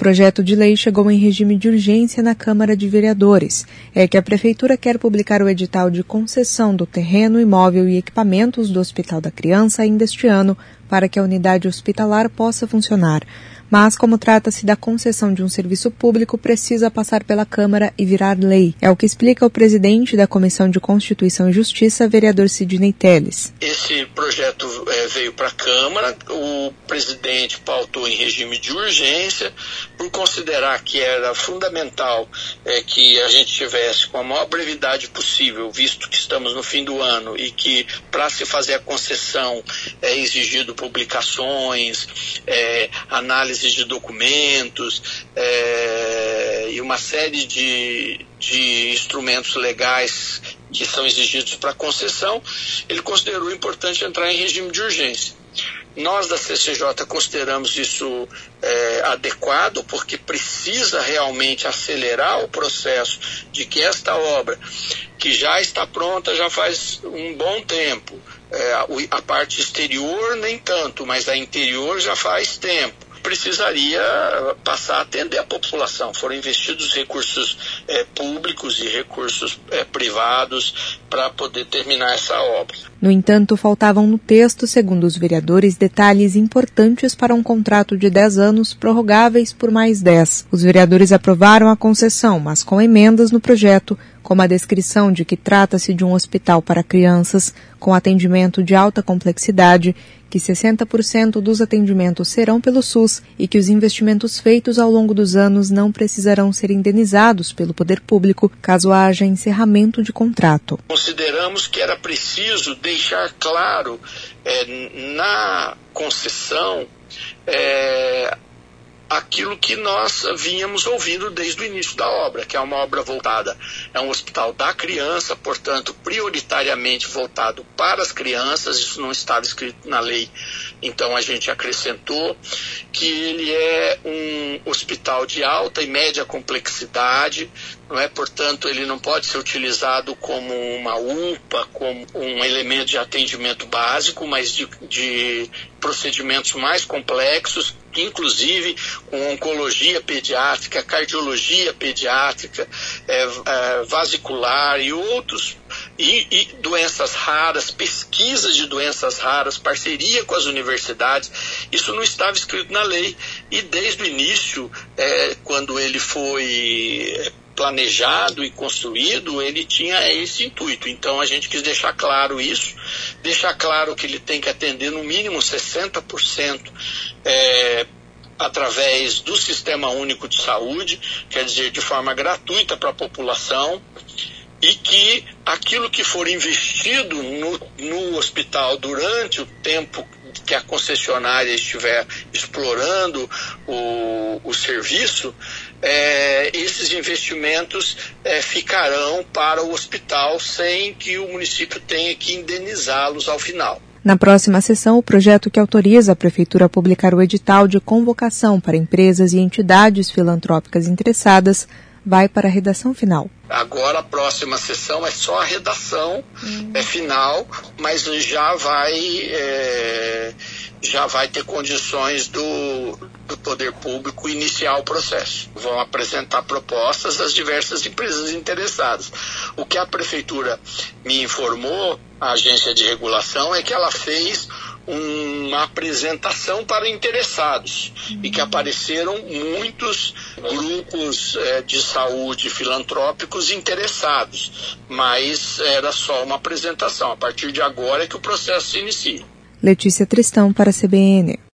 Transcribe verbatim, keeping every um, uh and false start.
projeto de lei chegou em regime de urgência na Câmara de Vereadores. É que a Prefeitura quer publicar o edital de concessão do terreno, imóvel e equipamentos do Hospital da Criança ainda este ano, para que a unidade hospitalar possa funcionar. Mas, como trata-se da concessão de um serviço público, precisa passar pela Câmara e virar lei. É o que explica o presidente da Comissão de Constituição e Justiça, vereador Sidney Telles. Esse projeto é, veio para a Câmara, o presidente pautou em regime de urgência, por considerar que era fundamental é, que a gente tivesse com a maior brevidade possível, visto que estamos no fim do ano e que para se fazer a concessão é exigido publicações, é, análise de documentos é, e uma série de, de instrumentos legais que são exigidos para concessão, ele considerou importante entrar em regime de urgência. Nós da C C J consideramos isso é, adequado, porque precisa realmente acelerar o processo de que esta obra, que já está pronta já faz um bom tempo, é, a parte exterior nem tanto, mas a interior já faz tempo, precisaria passar a atender a população. Foram investidos recursos é, públicos e recursos é, privados para poder terminar essa obra. No entanto, faltavam no texto, segundo os vereadores, detalhes importantes para um contrato de dez anos prorrogáveis por mais dez. Os vereadores aprovaram a concessão, mas com emendas no projeto, como a descrição de que trata-se de um hospital para crianças com atendimento de alta complexidade, que sessenta por cento dos atendimentos serão pelo SUS e que os investimentos feitos ao longo dos anos não precisarão ser indenizados pelo poder público caso haja encerramento de contrato. Consideramos que era preciso deixar claro é, na concessão é, aquilo que nós vínhamos ouvindo desde o início da obra, que é uma obra voltada, é um hospital da criança, portanto, prioritariamente voltado para as crianças, isso não estava escrito na lei, então a gente acrescentou que ele é um hospital de alta e média complexidade, não é? Portanto, ele não pode ser utilizado como uma U P A, como um elemento de atendimento básico, mas de, de procedimentos mais complexos, inclusive com oncologia pediátrica, cardiologia pediátrica, é, é, vasicular e outros, e, e doenças raras, pesquisas de doenças raras, parceria com as universidades. Isso não estava escrito na lei, e desde o início, é, quando ele foi planejado e construído, ele tinha esse intuito. Então a gente quis deixar claro isso, deixar claro que ele tem que atender no mínimo sessenta por cento é, através do Sistema Único de Saúde, quer dizer, de forma gratuita para a população, e que aquilo que for investido no, no hospital durante o tempo que a concessionária estiver explorando o, o serviço, é, esses investimentos é, ficarão para o hospital sem que o município tenha que indenizá-los ao final. Na próxima sessão, o projeto que autoriza a Prefeitura a publicar o edital de convocação para empresas e entidades filantrópicas interessadas vai para a redação final. Agora a próxima sessão é só a redação hum. é final, mas já vai, é, já vai ter condições do, do poder público iniciar o processo. Vão apresentar propostas das diversas empresas interessadas. O que a Prefeitura me informou, a agência de regulação, é que ela fez uma apresentação para interessados uhum. e que apareceram muitos grupos é, de saúde filantrópicos interessados, mas era só uma apresentação. A partir de agora é que o processo se inicia. Letícia Tristão para a C B N.